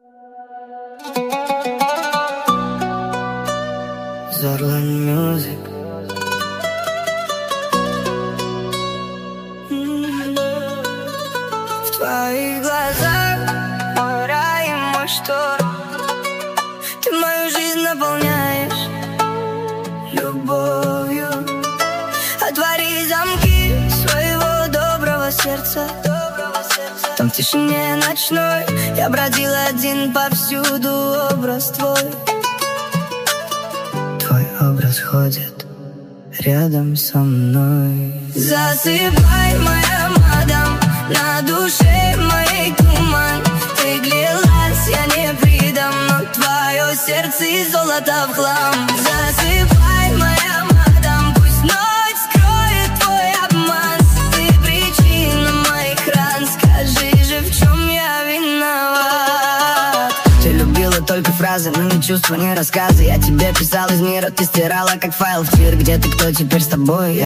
Zorlan Music. В твоих глазах мой рай и мой шторм. Ты мою жизнь наполняешь любовью. Отвори замки своего доброго сердца. Там в тишине ночной я бродил один повсюду. Образ твой образ ходит рядом со мной. Засыпай, моя мадам, на душе моей туман. Ты клялась, я не предам, но твое сердце из золота в хлам. Засыпай, моя мадам, пусть ночь скроет твой обман. Ты причина моих ран, скажи же, в чем я виноват. Ты любила только фразы, но не чувства, не рассказы. Я тебе писал из мира, ты стирала как файл в тир. Где ты, кто теперь с тобой?